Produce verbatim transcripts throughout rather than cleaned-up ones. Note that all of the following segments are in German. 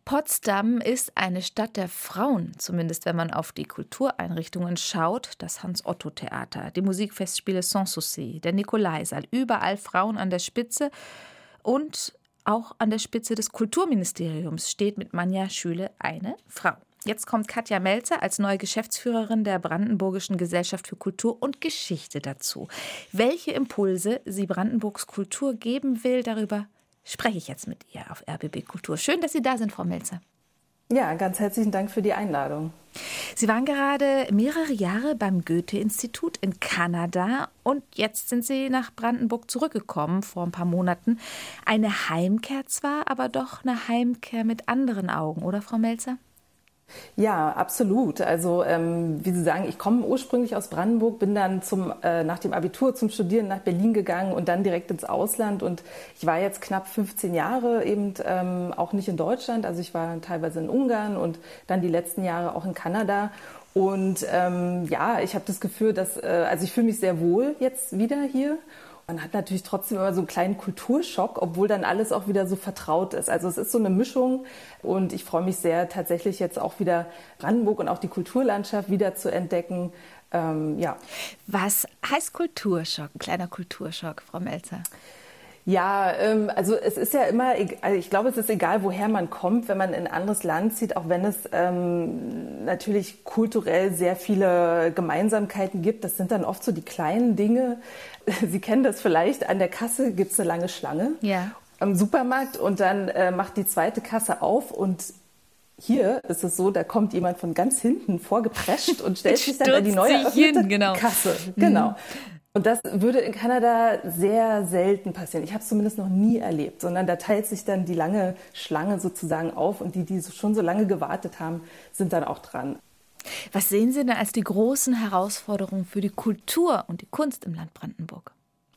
Potsdam ist eine Stadt der Frauen, zumindest wenn man auf die Kultureinrichtungen schaut. Das Hans-Otto-Theater, die Musikfestspiele Sans Souci, der Nikolaisaal, überall Frauen an der Spitze. Und auch an der Spitze des Kulturministeriums steht mit Manja Schüle eine Frau. Jetzt kommt Katja Melzer als neue Geschäftsführerin der Brandenburgischen Gesellschaft für Kultur und Geschichte dazu. Welche Impulse sie Brandenburgs Kultur geben will, darüber spreche ich jetzt mit ihr auf R B B Kultur. Schön, dass Sie da sind, Frau Melzer. Ja, ganz herzlichen Dank für die Einladung. Sie waren gerade mehrere Jahre beim Goethe-Institut in Kanada und jetzt sind Sie nach Brandenburg zurückgekommen vor ein paar Monaten. Eine Heimkehr zwar, aber doch eine Heimkehr mit anderen Augen, oder Frau Melzer? Ja, absolut. Also ähm, wie Sie sagen, ich komme ursprünglich aus Brandenburg, bin dann zum, äh, nach dem Abitur zum Studieren nach Berlin gegangen und dann direkt ins Ausland. Und ich war jetzt knapp fünfzehn Jahre eben ähm, auch nicht in Deutschland. Also ich war teilweise in Ungarn und dann die letzten Jahre auch in Kanada. Und ähm, ja, ich habe das Gefühl, dass, äh, also ich fühle mich sehr wohl jetzt wieder hier. Man hat natürlich trotzdem immer so einen kleinen Kulturschock, obwohl dann alles auch wieder so vertraut ist. Also es ist so eine Mischung und ich freue mich sehr, tatsächlich jetzt auch wieder Brandenburg und auch die Kulturlandschaft wieder zu entdecken. Ähm, ja. Was heißt Kulturschock, ein kleiner Kulturschock, Frau Melzer? Ja, ähm, also es ist ja immer, also ich glaube, es ist egal, woher man kommt, wenn man in ein anderes Land zieht, auch wenn es ähm, natürlich kulturell sehr viele Gemeinsamkeiten gibt. Das sind dann oft so die kleinen Dinge. Sie kennen das vielleicht, an der Kasse gibt es eine lange Schlange ja. am Supermarkt und dann äh, macht die zweite Kasse auf und hier ist es so, da kommt jemand von ganz hinten vorgeprescht und stellt sich dann an die neu eröffnete hin, genau. Kasse. Genau. Mhm. Und das würde in Kanada sehr selten passieren. Ich habe es zumindest noch nie erlebt, sondern da teilt sich dann die lange Schlange sozusagen auf und die, die schon so lange gewartet haben, sind dann auch dran. Was sehen Sie denn als die großen Herausforderungen für die Kultur und die Kunst im Land Brandenburg?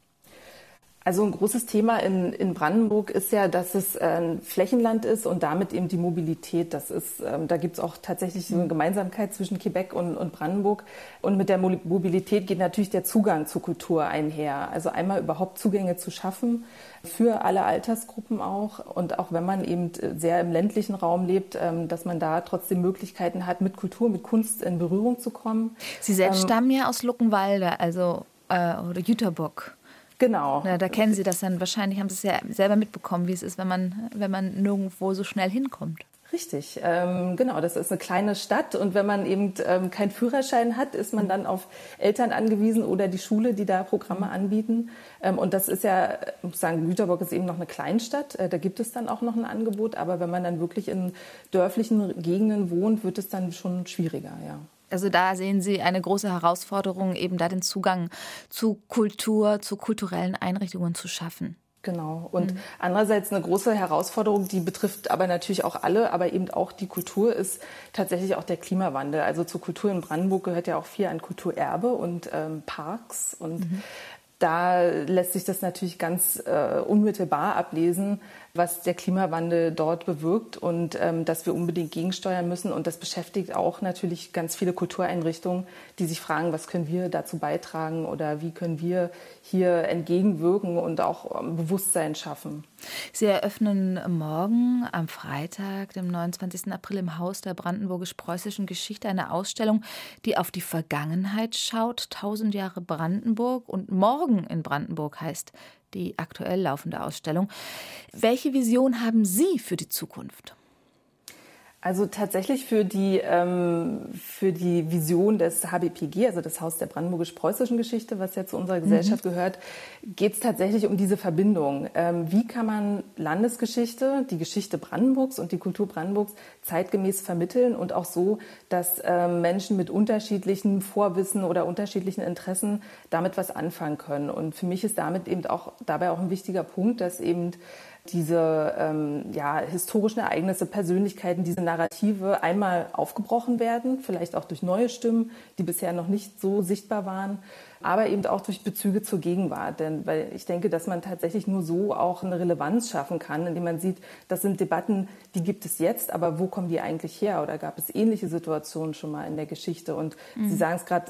Also ein großes Thema in, in Brandenburg ist ja, dass es ein Flächenland ist und damit eben die Mobilität. Das ist, ähm, da gibt es auch tatsächlich so eine Gemeinsamkeit zwischen Quebec und, und Brandenburg. Und mit der Mobilität geht natürlich der Zugang zur Kultur einher. Also einmal überhaupt Zugänge zu schaffen für alle Altersgruppen auch. Und auch wenn man eben sehr im ländlichen Raum lebt, ähm, dass man da trotzdem Möglichkeiten hat, mit Kultur, mit Kunst in Berührung zu kommen. Sie selbst ähm, stammen ja aus Luckenwalde, also äh, oder Jüterbock. Genau. Ja, da kennen Sie das dann wahrscheinlich, haben Sie es ja selber mitbekommen, wie es ist, wenn man, wenn man nirgendwo so schnell hinkommt. Richtig, ähm, genau, das ist eine kleine Stadt und wenn man eben ähm, keinen Führerschein hat, ist man dann auf Eltern angewiesen oder die Schule, die da Programme anbieten. Ähm, und das ist ja, ich muss sagen, Jüterbock ist eben noch eine Kleinstadt, äh, da gibt es dann auch noch ein Angebot, aber wenn man dann wirklich in dörflichen Gegenden wohnt, wird es dann schon schwieriger, ja. Also da sehen Sie eine große Herausforderung, eben da den Zugang zu Kultur, zu kulturellen Einrichtungen zu schaffen. Genau. Und mhm. andererseits eine große Herausforderung, die betrifft aber natürlich auch alle, aber eben auch die Kultur, ist tatsächlich auch der Klimawandel. Also zur Kultur in Brandenburg gehört ja auch viel an Kulturerbe und ähm, Parks. Und mhm. da lässt sich das natürlich ganz äh, unmittelbar ablesen, was der Klimawandel dort bewirkt und ähm, dass wir unbedingt gegensteuern müssen. Und das beschäftigt auch natürlich ganz viele Kultureinrichtungen, die sich fragen, was können wir dazu beitragen oder wie können wir hier entgegenwirken und auch ähm, Bewusstsein schaffen. Sie eröffnen morgen am Freitag, dem neunundzwanzigsten April, im Haus der brandenburgisch-preußischen Geschichte eine Ausstellung, die auf die Vergangenheit schaut. tausend Jahre Brandenburg und Morgen in Brandenburg heißt die aktuell laufende Ausstellung. Welche Vision haben Sie für die Zukunft? Also tatsächlich für die, ähm, für die Vision des H B P G, also das Haus der brandenburgisch-preußischen Geschichte, was ja zu unserer Gesellschaft mhm. gehört, geht es tatsächlich um diese Verbindung. Ähm, wie kann man Landesgeschichte, die Geschichte Brandenburgs und die Kultur Brandenburgs zeitgemäß vermitteln und auch so, dass ähm, Menschen mit unterschiedlichen Vorwissen oder unterschiedlichen Interessen damit was anfangen können. Und für mich ist damit eben auch dabei auch ein wichtiger Punkt, dass eben diese ähm, ja, historischen Ereignisse, Persönlichkeiten, diese Narrative einmal aufgebrochen werden, vielleicht auch durch neue Stimmen, die bisher noch nicht so sichtbar waren, aber eben auch durch Bezüge zur Gegenwart. Denn weil ich denke, dass man tatsächlich nur so auch eine Relevanz schaffen kann, indem man sieht, das sind Debatten, die gibt es jetzt, aber wo kommen die eigentlich her? Oder gab es ähnliche Situationen schon mal in der Geschichte? Und mhm. Sie sagen es gerade,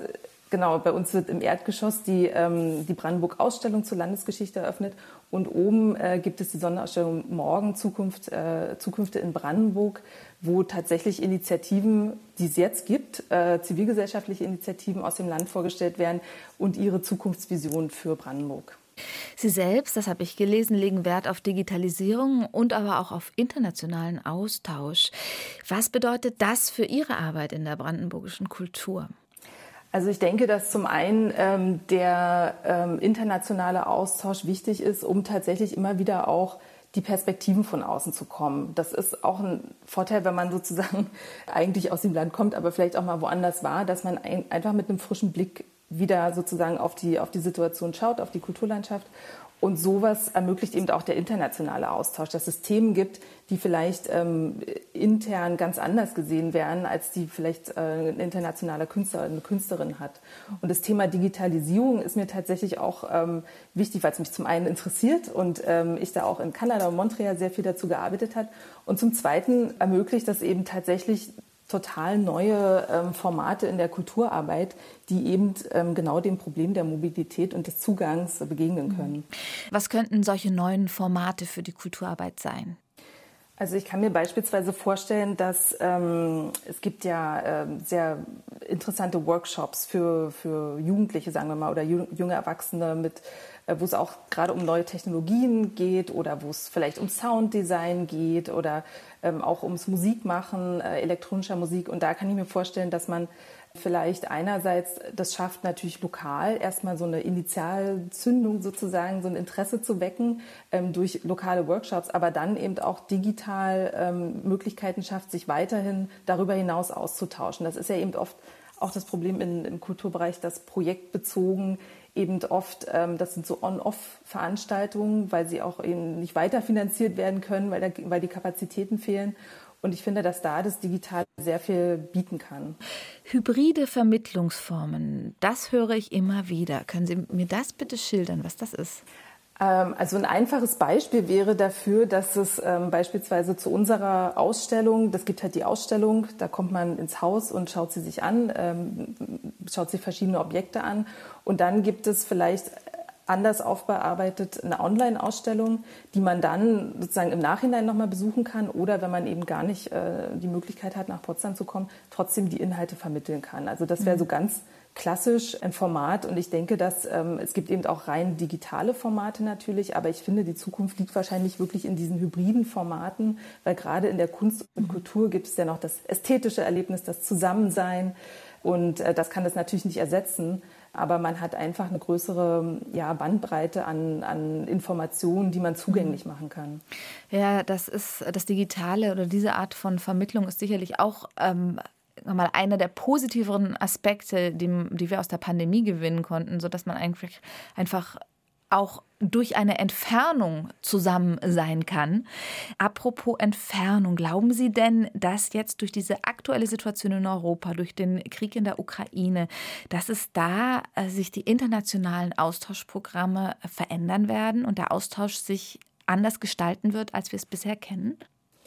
Genau, bei uns wird im Erdgeschoss die, ähm, die Brandenburg-Ausstellung zur Landesgeschichte eröffnet und oben äh, gibt es die Sonderausstellung Morgen, Zukunft, äh, Zukünfte in Brandenburg, wo tatsächlich Initiativen, die es jetzt gibt, äh, zivilgesellschaftliche Initiativen aus dem Land vorgestellt werden und ihre Zukunftsvision für Brandenburg. Sie selbst, das habe ich gelesen, legen Wert auf Digitalisierung und aber auch auf internationalen Austausch. Was bedeutet das für Ihre Arbeit in der brandenburgischen Kultur? Also ich denke, dass zum einen ähm, der ähm, internationale Austausch wichtig ist, um tatsächlich immer wieder auch die Perspektiven von außen zu kommen. Das ist auch ein Vorteil, wenn man sozusagen eigentlich aus dem Land kommt, aber vielleicht auch mal woanders war, dass man ein, einfach mit einem frischen Blick wieder sozusagen auf die, auf die Situation schaut, auf die Kulturlandschaft. Und sowas ermöglicht eben auch der internationale Austausch, dass es Themen gibt, die vielleicht ähm, intern ganz anders gesehen werden, als die vielleicht äh, ein internationaler Künstler oder eine Künstlerin hat. Und das Thema Digitalisierung ist mir tatsächlich auch ähm, wichtig, weil es mich zum einen interessiert und ähm, ich da auch in Kanada und Montreal sehr viel dazu gearbeitet habe. Und zum Zweiten ermöglicht das eben tatsächlich total neue ähm, Formate in der Kulturarbeit, die eben ähm, genau dem Problem der Mobilität und des Zugangs begegnen können. Was könnten solche neuen Formate für die Kulturarbeit sein? Also ich kann mir beispielsweise vorstellen, dass ähm, es gibt ja ähm, sehr interessante Workshops für, für Jugendliche, sagen wir mal, oder ju- junge Erwachsene, mit, äh, wo es auch gerade um neue Technologien geht oder wo es vielleicht um Sounddesign geht oder ähm, auch ums Musikmachen, äh, elektronischer Musik. Und da kann ich mir vorstellen, dass man vielleicht einerseits das schafft, natürlich lokal erstmal so eine Initialzündung sozusagen, so ein Interesse zu wecken ähm, durch lokale Workshops, aber dann eben auch digital ähm, Möglichkeiten schafft, sich weiterhin darüber hinaus auszutauschen. Das ist ja eben oft auch das Problem in, im Kulturbereich, dass projektbezogen eben oft, ähm, das sind so On-Off-Veranstaltungen, weil sie auch eben nicht weiterfinanziert werden können, weil, da, weil die Kapazitäten fehlen. Und ich finde, dass da das Digitale sehr viel bieten kann. Hybride Vermittlungsformen, das höre ich immer wieder. Können Sie mir das bitte schildern, was das ist? Ähm, also ein einfaches Beispiel wäre dafür, dass es ähm, beispielsweise zu unserer Ausstellung, das gibt halt die Ausstellung, da kommt man ins Haus und schaut sie sich an, ähm, schaut sich verschiedene Objekte an. Und dann gibt es vielleicht anders aufbearbeitet eine Online-Ausstellung, die man dann sozusagen im Nachhinein nochmal besuchen kann oder wenn man eben gar nicht äh, die Möglichkeit hat, nach Potsdam zu kommen, trotzdem die Inhalte vermitteln kann. Also das wäre so ganz klassisch ein Format und ich denke, dass ähm, es gibt eben auch rein digitale Formate natürlich, aber ich finde, die Zukunft liegt wahrscheinlich wirklich in diesen hybriden Formaten, weil gerade in der Kunst und Kultur gibt es ja noch das ästhetische Erlebnis, das Zusammensein und äh, das kann das natürlich nicht ersetzen. Aber man hat einfach eine größere ja, Bandbreite an, an Informationen, die man zugänglich machen kann. Ja, das ist das Digitale oder diese Art von Vermittlung ist sicherlich auch ähm, mal einer der positiveren Aspekte, die, die wir aus der Pandemie gewinnen konnten, sodass man eigentlich einfach auch durch eine Entfernung zusammen sein kann. Apropos Entfernung, glauben Sie denn, dass jetzt durch diese aktuelle Situation in Europa, durch den Krieg in der Ukraine, dass es da äh, sich die internationalen Austauschprogramme verändern werden und der Austausch sich anders gestalten wird, als wir es bisher kennen?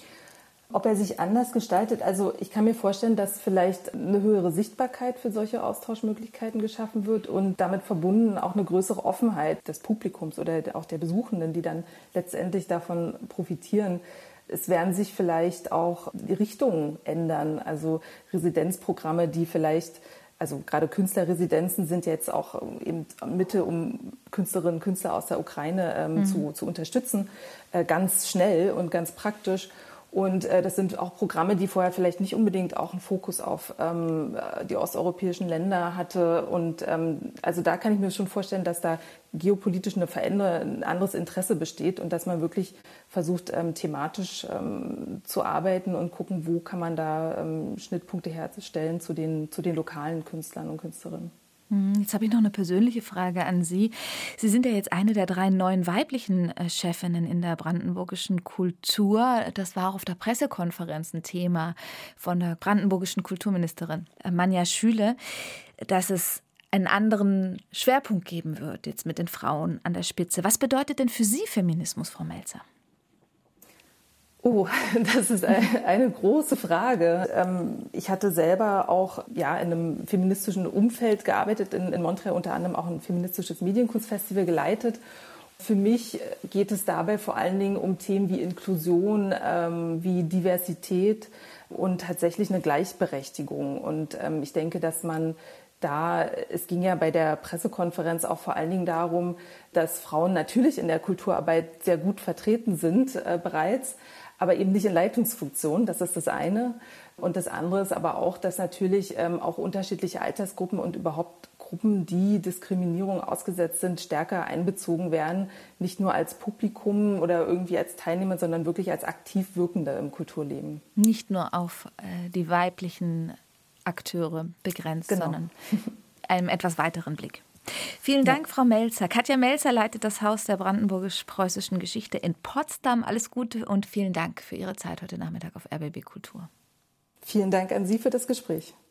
Ob er sich anders gestaltet, also ich kann mir vorstellen, dass vielleicht eine höhere Sichtbarkeit für solche Austauschmöglichkeiten geschaffen wird und damit verbunden auch eine größere Offenheit des Publikums oder auch der Besuchenden, die dann letztendlich davon profitieren. Es werden sich vielleicht auch die Richtungen ändern, also Residenzprogramme, die vielleicht, also gerade Künstlerresidenzen sind jetzt auch eben Mittel, um Künstlerinnen und Künstler aus der Ukraine ähm, mhm. zu, zu unterstützen, äh, ganz schnell und ganz praktisch. Und äh, das sind auch Programme, die vorher vielleicht nicht unbedingt auch einen Fokus auf ähm, die osteuropäischen Länder hatte. Und ähm, also da kann ich mir schon vorstellen, dass da geopolitisch eine Veränderung, ein anderes Interesse besteht und dass man wirklich versucht, ähm, thematisch ähm, zu arbeiten und gucken, wo kann man da ähm, Schnittpunkte herstellen zu den, zu den lokalen Künstlern und Künstlerinnen. Jetzt habe ich noch eine persönliche Frage an Sie. Sie sind ja jetzt eine der drei neuen weiblichen Chefinnen in der brandenburgischen Kultur. Das war auch auf der Pressekonferenz ein Thema von der brandenburgischen Kulturministerin Manja Schüle, dass es einen anderen Schwerpunkt geben wird, jetzt mit den Frauen an der Spitze. Was bedeutet denn für Sie Feminismus, Frau Melzer? Oh, das ist eine große Frage. Ich hatte selber auch ja, in einem feministischen Umfeld gearbeitet, in, in Montreal unter anderem auch ein feministisches Medienkunstfestival geleitet. Für mich geht es dabei vor allen Dingen um Themen wie Inklusion, wie Diversität und tatsächlich eine Gleichberechtigung. Und ich denke, dass man da, es ging ja bei der Pressekonferenz auch vor allen Dingen darum, dass Frauen natürlich in der Kulturarbeit sehr gut vertreten sind äh, bereits, aber eben nicht in Leitungsfunktionen, das ist das eine. Und das andere ist aber auch, dass natürlich ähm, auch unterschiedliche Altersgruppen und überhaupt Gruppen, die Diskriminierung ausgesetzt sind, stärker einbezogen werden, nicht nur als Publikum oder irgendwie als Teilnehmer, sondern wirklich als aktiv Wirkende im Kulturleben. Nicht nur auf äh, die weiblichen Akteure begrenzt, genau. sondern einem etwas weiteren Blick. Vielen Dank, ja. Frau Melzer. Katja Melzer leitet das Haus der brandenburgisch-preußischen Geschichte in Potsdam. Alles Gute und vielen Dank für Ihre Zeit heute Nachmittag auf R B B Kultur. Vielen Dank an Sie für das Gespräch.